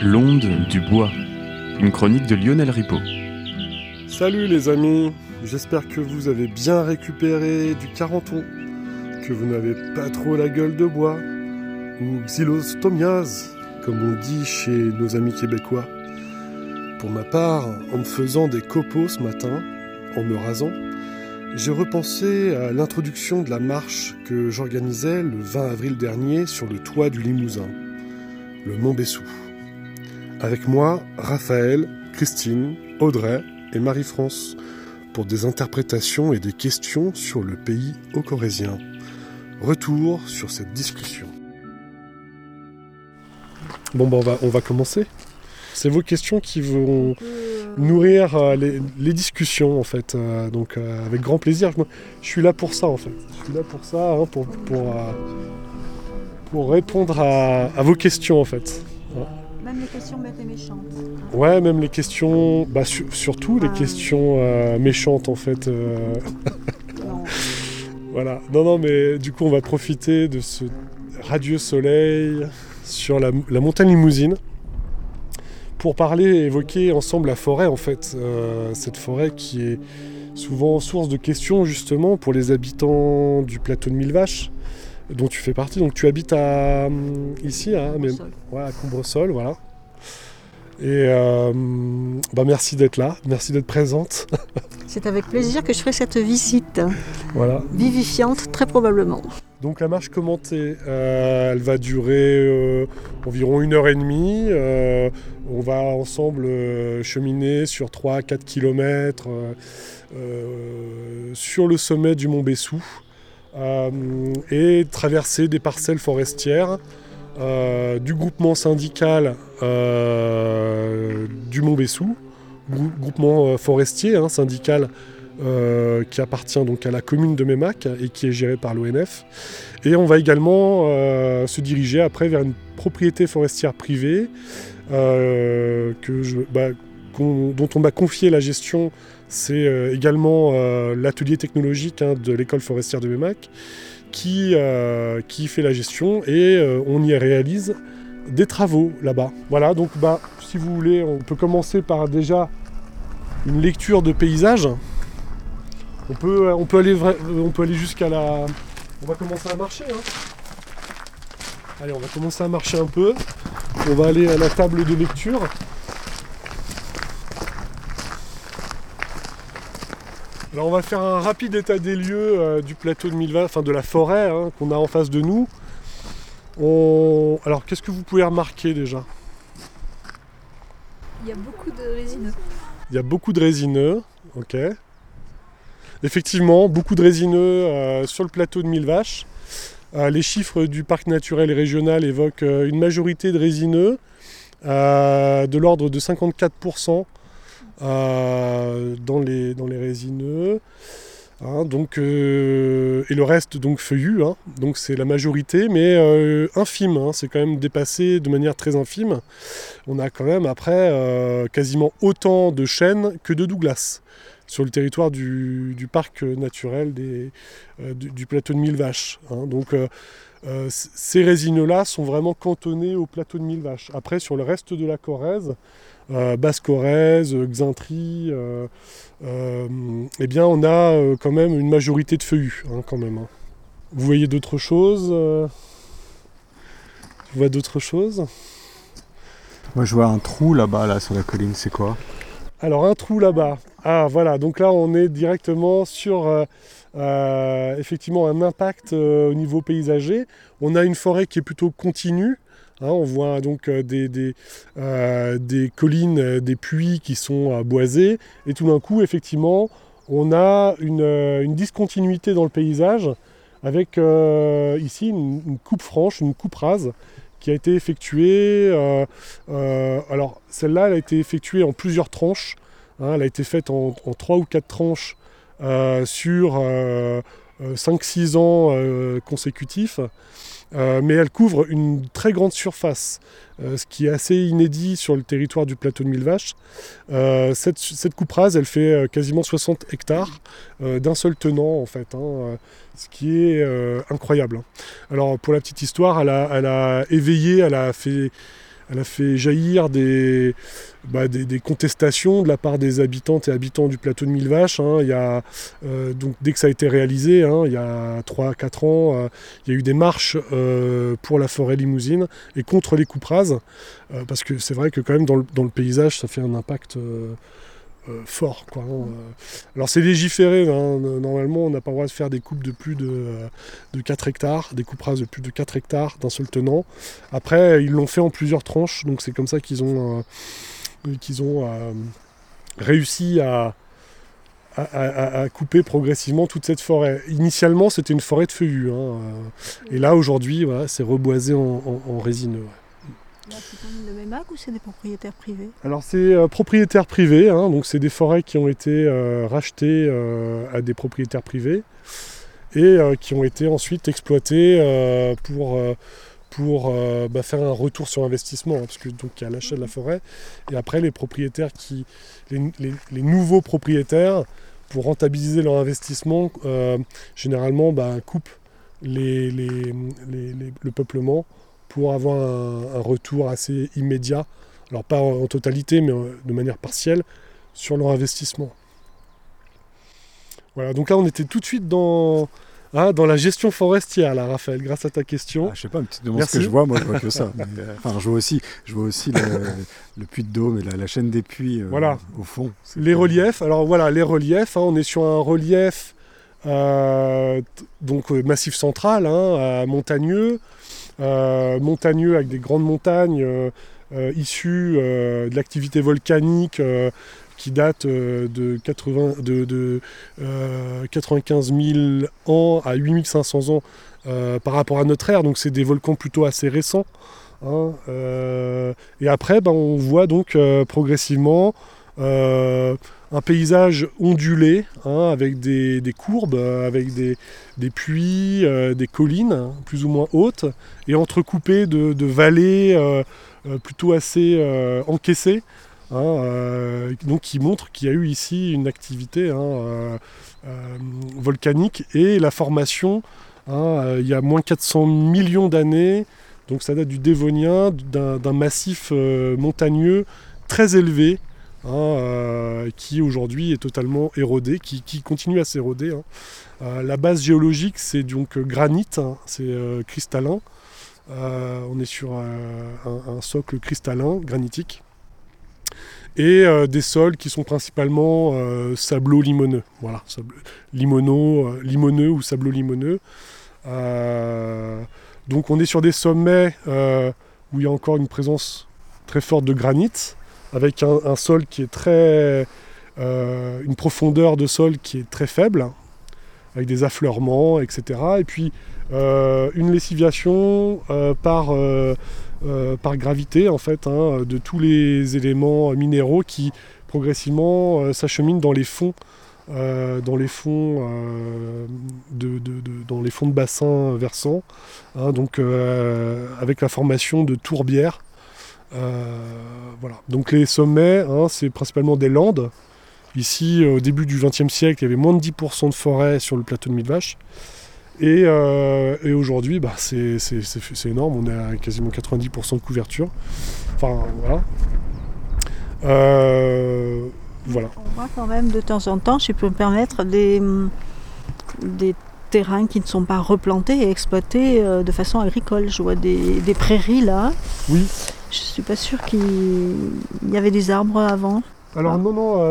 L'onde du bois, une chronique de Lionel Ripaud. Salut les amis, j'espère que vous avez bien récupéré du carenton, que vous n'avez pas trop la gueule de bois, ou xylostomiase, comme on dit chez nos amis québécois. Pour ma part, en me faisant des copeaux ce matin, en me rasant, j'ai repensé à l'introduction de la marche que j'organisais le 20 avril dernier sur le toit du Limousin, le Mont Bessou. Avec moi, Raphaël, Christine, Audrey et Marie-France pour des interprétations et des questions sur le pays haut-corrézien. Retour sur cette discussion. Bon, on va commencer. C'est vos questions qui vont nourrir les discussions, en fait. Donc, avec grand plaisir. Je suis là pour ça, en fait. Je suis là pour ça, pour répondre à vos questions, en fait. Même les questions bêtes et méchantes. Ouais, même les questions... surtout les questions méchantes, en fait. Non. Voilà. Non, mais du coup, on va profiter de ce radieux soleil sur la montagne Limousine pour parler et évoquer ensemble la forêt, en fait. Cette forêt qui est souvent source de questions, justement, pour les habitants du plateau de Mille Vaches, dont tu fais partie. Donc tu habites ici, à Combresol, voilà. Et merci d'être là, merci d'être présente. C'est avec plaisir que je ferai cette visite. Voilà. Vivifiante, très probablement. Donc la marche commentée, elle va durer environ 1h30. On va ensemble cheminer sur 3-4 km sur le sommet du Mont Bessou. Et traverser des parcelles forestières du groupement syndical du Mont Bessou, groupement forestier syndical qui appartient donc à la commune de Meymac et qui est géré par l'ONF. Et on va également se diriger après vers une propriété forestière privée dont on m'a confié la gestion. C'est également l'atelier technologique de l'école forestière de Meymac qui fait la gestion et on y réalise des travaux là-bas. Voilà, donc si vous voulez, on peut commencer par déjà une lecture de paysage. On peut aller jusqu'à la... On va commencer à marcher. Allez, on va commencer à marcher un peu. On va aller à la table de lecture. Alors on va faire un rapide état des lieux du plateau de Mille Vaches, enfin de la forêt qu'on a en face de nous. Alors qu'est-ce que vous pouvez remarquer déjà ? Il y a beaucoup de résineux. Il y a beaucoup de résineux, ok. Effectivement, beaucoup de résineux sur le plateau de Mille Vaches. Les chiffres du parc naturel régional évoquent une majorité de résineux de l'ordre de 54%. Dans les résineux, et le reste donc feuillu, donc c'est la majorité, mais infime, c'est quand même dépassé de manière très infime. On a quand même après quasiment autant de chênes que de douglas sur le territoire du parc naturel du plateau de Mille Vaches. Donc ces résineux-là sont vraiment cantonnés au plateau de Mille Vaches. Après, sur le reste de la Corrèze, Basse-Corrèze, Xaintrie, on a quand même une majorité de feuillus, quand même. Vous voyez d'autres choses Tu vois d'autres choses ? Moi je vois un trou là-bas, sur la colline, c'est quoi ? Alors un trou là-bas. Ah voilà, donc là on est directement sur effectivement un impact au niveau paysager. On a une forêt qui est plutôt continue. On voit donc des collines, des puits qui sont boisés. Et tout d'un coup, effectivement, on a une discontinuité dans le paysage avec ici une coupe franche, une coupe rase qui a été effectuée. Alors celle-là, elle a été effectuée en plusieurs tranches. Elle a été faite en 3 ou 4 tranches sur 5-6 ans consécutifs. Mais elle couvre une très grande surface, ce qui est assez inédit sur le territoire du plateau de Mille Vaches. Cette coupe rase, elle fait quasiment 60 hectares d'un seul tenant, en fait, ce qui est incroyable. Alors, pour la petite histoire, elle a éveillé, elle a fait elle a fait jaillir des contestations de la part des habitantes et habitants du plateau de Millevaches. Il y a, donc dès que ça a été réalisé, il y a 3-4 ans, il y a eu des marches pour la forêt limousine et contre les coupes rases, parce que c'est vrai que quand même dans le paysage, ça fait un impact fort, quoi. Alors c'est légiféré, normalement on n'a pas le droit de faire des coupes de plus de 4 hectares, des coupes rases de plus de 4 hectares d'un seul tenant. Après ils l'ont fait en plusieurs tranches, donc c'est comme ça qu'ils ont réussi à couper progressivement toute cette forêt. Initialement c'était une forêt de feuillus, et là aujourd'hui voilà, c'est reboisé en résineux. Là, c'est comme le MEMAC ou c'est des propriétaires privés? Alors c'est propriétaires privés, donc c'est des forêts qui ont été rachetées à des propriétaires privés et qui ont été ensuite exploitées pour faire un retour sur investissement, parce que donc il y a l'achat de la forêt et après les propriétaires les nouveaux propriétaires, pour rentabiliser leur investissement, généralement coupent le peuplement pour avoir un retour assez immédiat, alors pas en totalité, mais de manière partielle, sur leur investissement. Voilà, donc là on était tout de suite dans la gestion forestière, là, Raphaël, grâce à ta question. Je sais pas, tu te demandes ce que je vois, moi je vois que ça. Mais, je vois aussi le puits de Dôme et la chaîne des puits voilà. Au fond. Les reliefs, alors voilà, les reliefs, on est sur un relief massif central, montagneux, avec des grandes montagnes issues de l'activité volcanique qui date de 95 000 ans à 8 500 ans par rapport à notre ère, donc c'est des volcans plutôt assez récents. Et après, on voit donc progressivement un paysage ondulé, avec des courbes, avec des puits, des collines plus ou moins hautes, et entrecoupées de vallées plutôt assez encaissées, donc qui montrent qu'il y a eu ici une activité volcanique et la formation, il y a moins 400 millions d'années, donc ça date du Dévonien, d'un massif montagneux très élevé, qui aujourd'hui est totalement érodé, qui continue à s'éroder. La base géologique, c'est donc granit, c'est cristallin. On est sur un socle cristallin, granitique. Et des sols qui sont principalement sablo-limoneux. Voilà, limoneux ou sablo-limoneux. Donc on est sur des sommets où il y a encore une présence très forte de granit, avec un sol qui est très... une profondeur de sol qui est très faible, avec des affleurements, etc. Et puis une lessiviation par gravité, en fait, de tous les éléments minéraux qui progressivement s'acheminent dans les fonds, dans les fonds de bassins versants, donc avec la formation de tourbières. Voilà. Donc les sommets, c'est principalement des landes. Ici, au début du XXe siècle, il y avait moins de 10% de forêt sur le plateau de Millevaches. Et aujourd'hui, c'est énorme, on est à quasiment 90% de couverture. Enfin, voilà. Voilà. On voit quand même de temps en temps, si je peux me permettre, des terrains qui ne sont pas replantés et exploités de façon agricole. Je vois des prairies là. Oui. Je suis pas sûre qu'il y avait des arbres avant. Alors non,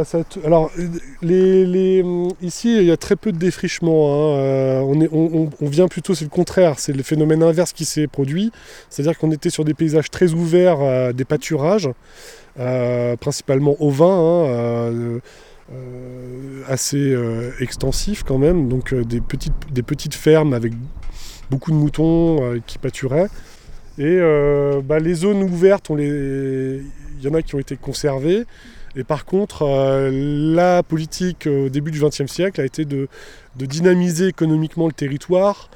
ici il y a très peu de défrichement. On vient plutôt, c'est le contraire, c'est le phénomène inverse qui s'est produit. C'est-à-dire qu'on était sur des paysages très ouverts, des pâturages, principalement ovins, assez extensifs quand même, donc des petites fermes avec beaucoup de moutons qui pâturaient. Et les zones ouvertes, il y en a qui ont été conservées. Et par contre, la politique au début du XXe siècle a été de dynamiser économiquement le territoire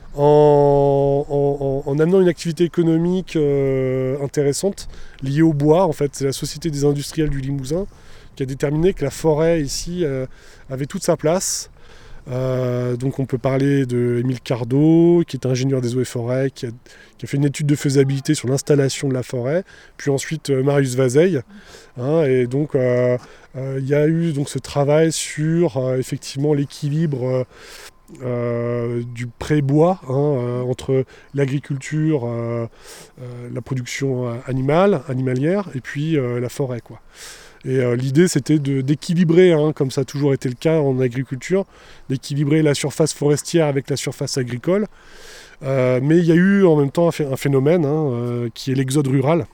en amenant une activité économique intéressante liée au bois. En fait, c'est la Société des industriels du Limousin qui a déterminé que la forêt ici avait toute sa place. Donc on peut parler de Émile Cardot, qui est ingénieur des eaux et forêts, qui a fait une étude de faisabilité sur l'installation de la forêt, puis ensuite Marius Vazeille. Et donc il y a eu donc, ce travail sur effectivement l'équilibre du pré-bois entre l'agriculture, la production animalière, et puis la forêt, quoi. Et l'idée, c'était d'équilibrer, comme ça a toujours été le cas en agriculture, d'équilibrer la surface forestière avec la surface agricole. Mais il y a eu en même temps un phénomène qui est l'exode rural,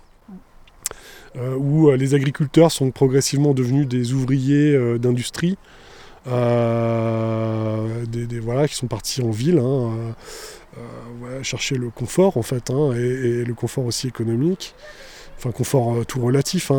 où les agriculteurs sont progressivement devenus des ouvriers d'industrie, qui sont partis en ville, chercher le confort en fait, et le confort aussi économique, enfin confort tout relatif.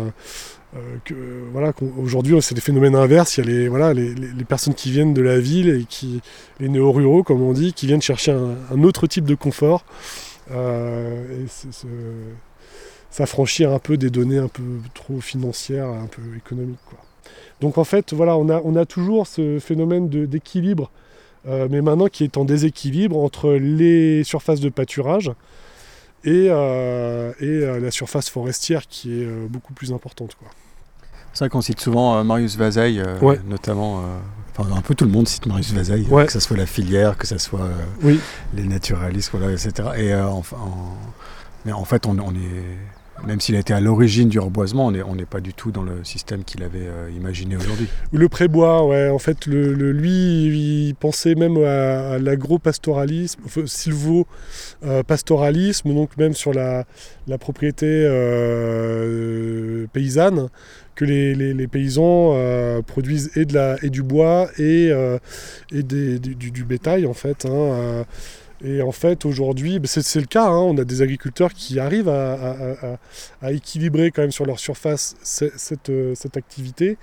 Aujourd'hui, c'est des phénomènes inverses. Il y a les personnes qui viennent de la ville et les néo-ruraux, comme on dit, qui viennent chercher un autre type de confort, et s'affranchir un peu des données un peu trop financières, un peu économiques, quoi. Donc en fait, on a toujours ce phénomène d'équilibre, mais maintenant qui est en déséquilibre entre les surfaces de pâturage et la surface forestière qui est beaucoup plus importante, quoi. C'est vrai qu'on cite souvent Marius Vazeille, notamment. Un peu tout le monde cite Marius Vazeille, que ce soit la filière, que ce soit les naturalistes, etc. Mais en fait, on est, même s'il a été à l'origine du reboisement, on n'est pas du tout dans le système qu'il avait imaginé aujourd'hui. Le prébois, en fait, lui, il pensait même à l'agro-pastoralisme, sylvo-pastoralisme, donc même sur la propriété paysanne, que les paysans produisent et du bois et du bétail, en fait. Et en fait, aujourd'hui, c'est le cas, on a des agriculteurs qui arrivent à équilibrer quand même sur leur surface cette activité.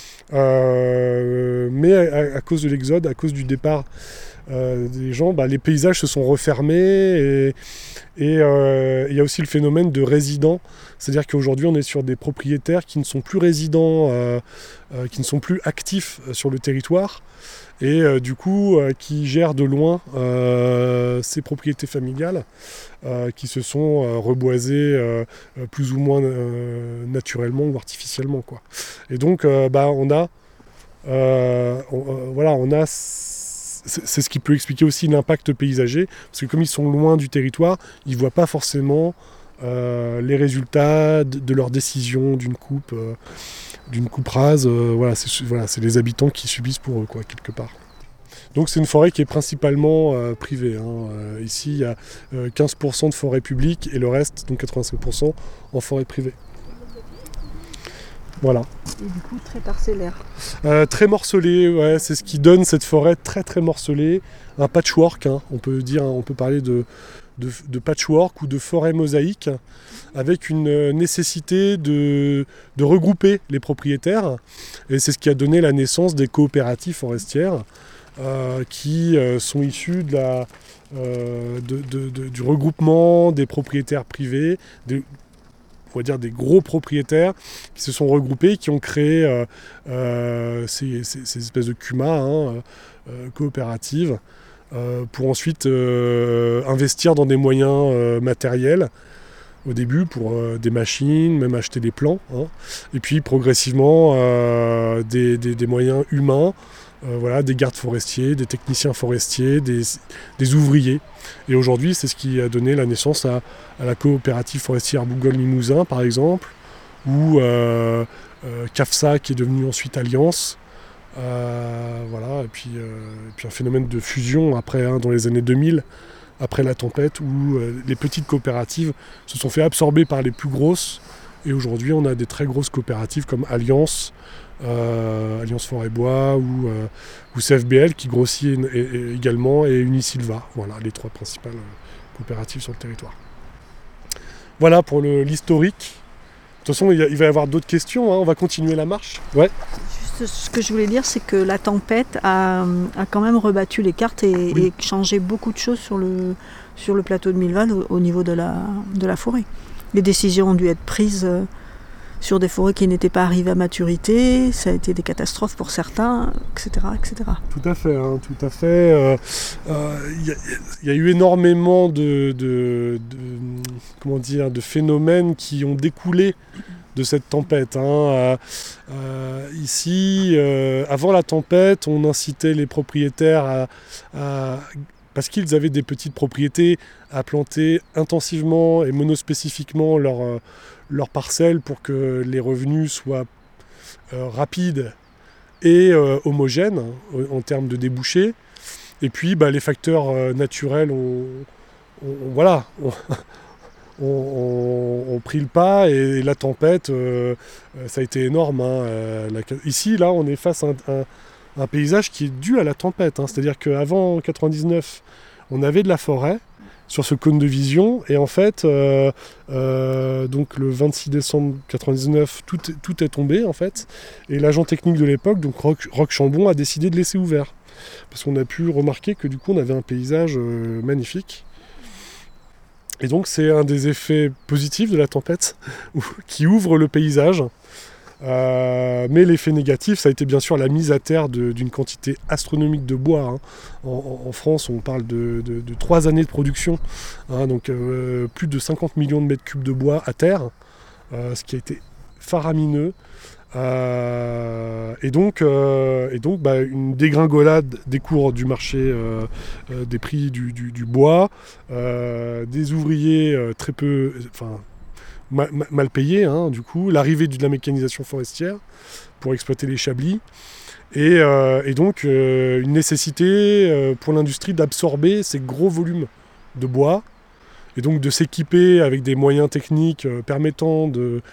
Mais à cause de l'exode, à cause du départ des gens, les paysages se sont refermés, et il y a aussi le phénomène de résidents. C'est-à-dire qu'aujourd'hui, on est sur des propriétaires qui ne sont plus résidents, qui ne sont plus actifs sur le territoire, et du coup qui gèrent de loin ces propriétés familiales qui se sont reboisées plus ou moins naturellement ou artificiellement, quoi. Et donc on a c'est ce qui peut expliquer aussi l'impact paysager, parce que comme ils sont loin du territoire, ils ne voient pas forcément les résultats de leurs décisions d'une coupe rase. C'est les habitants qui subissent pour eux, quoi, quelque part. Donc c'est une forêt qui est principalement privée. Ici, il y a 15% de forêt publique et le reste, donc 85%, en forêt privée. Voilà. Et du coup, très parcellaire. Très morcelé, c'est ce qui donne cette forêt très très morcelée. Un patchwork, on peut parler de patchwork ou de forêt mosaïque, avec une nécessité de regrouper les propriétaires. Et c'est ce qui a donné la naissance des coopératives forestières, qui sont issues du regroupement des propriétaires privés, on va dire des gros propriétaires qui se sont regroupés, qui ont créé ces espèces de CUMA, coopératives, pour ensuite investir dans des moyens matériels, au début pour des machines, même acheter des plants, et puis progressivement des moyens humains, des gardes forestiers, des techniciens forestiers, des ouvriers. Et aujourd'hui, c'est ce qui a donné la naissance à la coopérative forestière Bourgogne-Limousin, par exemple, ou CAFSA, qui est devenu ensuite Alliance. Et puis un phénomène de fusion après, dans les années 2000, après la tempête, où les petites coopératives se sont fait absorber par les plus grosses. Et aujourd'hui, on a des très grosses coopératives comme Alliance, Alliance Forêt-Bois ou CFBL qui grossit également, et Unisilva. Voilà les trois principales coopératives sur le territoire. Voilà pour l'historique. De toute façon, il va y avoir d'autres questions, on va continuer la marche. Ouais. Juste ce que je voulais dire, c'est que la tempête a quand même rebattu les cartes et changé beaucoup de choses sur le plateau de Milleval au niveau de la forêt. Les décisions ont dû être prises sur des forêts qui n'étaient pas arrivées à maturité, ça a été des catastrophes pour certains, etc. etc. Tout à fait, hein, tout à fait. Y a eu énormément de phénomènes qui ont découlé de cette tempête. Ici, avant la tempête, on incitait les propriétaires parce qu'ils avaient des petites propriétés, à planter intensivement et monospécifiquement leurs parcelles pour que les revenus soient rapides et homogènes en termes de débouchés. Et puis les facteurs naturels ont pris le pas, et la tempête, ça a été énorme. Ici, là, on est face à un paysage qui est dû à la tempête. C'est-à-dire qu'avant 99, on avait de la forêt sur ce cône de vision, et en fait, donc le 26 décembre 99, tout est tombé, en fait, et l'agent technique de l'époque, donc Roch Chambon, a décidé de laisser ouvert. Parce qu'on a pu remarquer que du coup, on avait un paysage magnifique. Et donc c'est un des effets positifs de la tempête qui ouvre le paysage. Mais l'effet négatif, ça a été bien sûr la mise à terre d'une quantité astronomique de bois. En France, on parle de 3 années de production. Donc plus de 50 millions de mètres cubes de bois à terre, ce qui a été faramineux. Et donc une dégringolade des cours du marché, des prix du bois, des ouvriers très peu, mal payés, du coup, l'arrivée de la mécanisation forestière pour exploiter les chablis, et donc une nécessité pour l'industrie d'absorber ces gros volumes de bois, et donc de s'équiper avec des moyens techniques permettant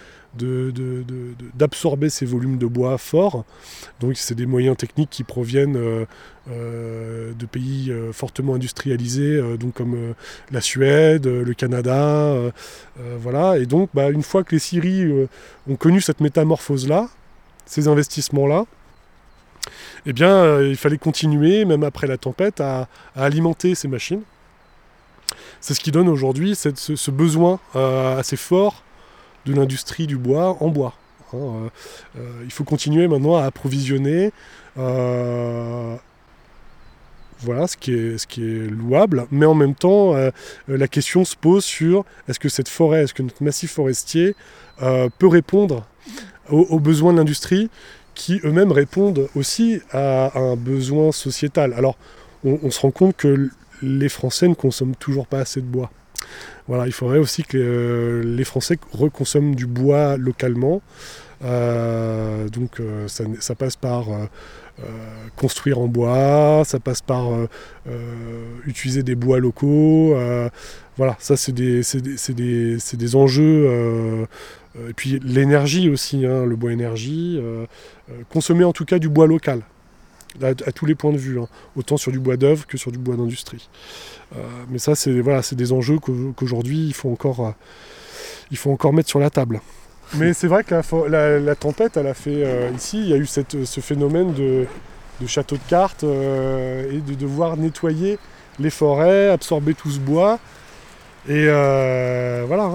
d'absorber ces volumes de bois forts. Donc c'est des moyens techniques qui proviennent de pays fortement industrialisés, donc comme la Suède, le Canada, voilà. Et donc une fois que les scieries ont connu cette métamorphose-là, ces investissements-là, eh bien il fallait continuer, même après la tempête, à alimenter ces machines. C'est ce qui donne aujourd'hui ce besoin assez fort de l'industrie du bois en bois. Il faut continuer maintenant à approvisionner, voilà, ce qui est louable, mais en même temps, la question se pose sur est-ce que cette forêt, est-ce que notre massif forestier peut répondre aux besoins de l'industrie, qui eux-mêmes répondent aussi à un besoin sociétal. Alors, on se rend compte que les Français ne consomment toujours pas assez de bois. Voilà, il faudrait aussi que les Français reconsomment du bois localement. Donc ça passe par construire en bois, ça passe par utiliser des bois locaux. Voilà, ça c'est des enjeux. Et puis l'énergie aussi, le bois énergie. Consommer en tout cas du bois local. À tous les points de vue, autant sur du bois d'œuvre que sur du bois d'industrie. Mais ça, c'est des enjeux qu'aujourd'hui il faut encore mettre sur la table. Mais c'est vrai que la tempête, elle a fait ici, il y a eu ce phénomène de château de cartes, et de devoir nettoyer les forêts, absorber tout ce bois, et voilà.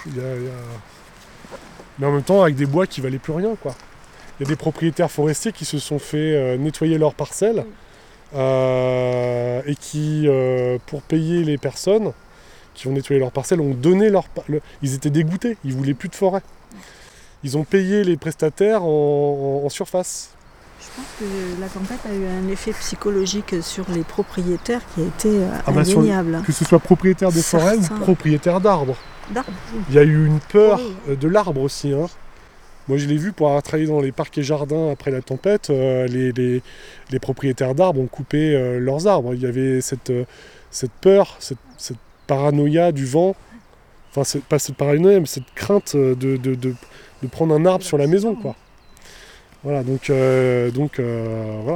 Mais en même temps, avec des bois qui valaient plus rien, quoi. Il y a des propriétaires forestiers qui se sont fait nettoyer leurs parcelles, et qui, pour payer les personnes qui ont nettoyé leurs parcelles, ont donné ils étaient dégoûtés, ils voulaient plus de forêt. Ils ont payé les prestataires en surface. Je pense que la tempête a eu un effet psychologique sur les propriétaires qui a été indéniable. Que ce soit propriétaire de forêt ou propriétaire d'arbres. Il y a eu une peur de l'arbre aussi. Moi, je l'ai vu pour avoir travaillé dans les parcs et jardins après la tempête. Les propriétaires d'arbres ont coupé leurs arbres. Il y avait cette peur, cette paranoïa du vent. Enfin, c'est pas cette paranoïa, mais cette crainte de prendre un arbre sur la maison, quoi. Voilà, donc voilà.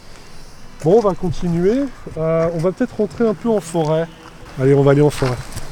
Bon, on va continuer. On va peut-être rentrer un peu en forêt. Allez, on va aller en forêt.